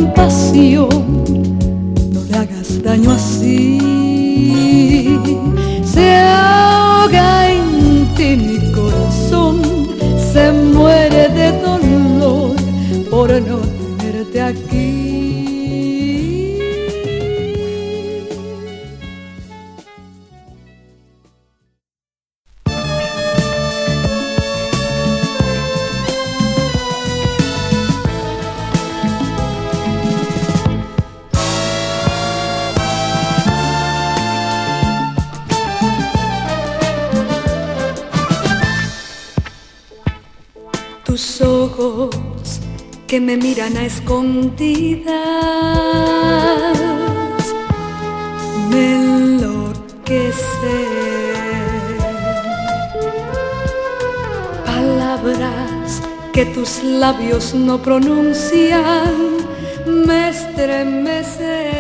compasión, no le hagas daño así. Se ahoga en ti mi corazón, se muere de dolor por no tenerte aquí. Tus ojos que me miran a escondidas me enloquecen. Palabras que tus labios no pronuncian me estremecen.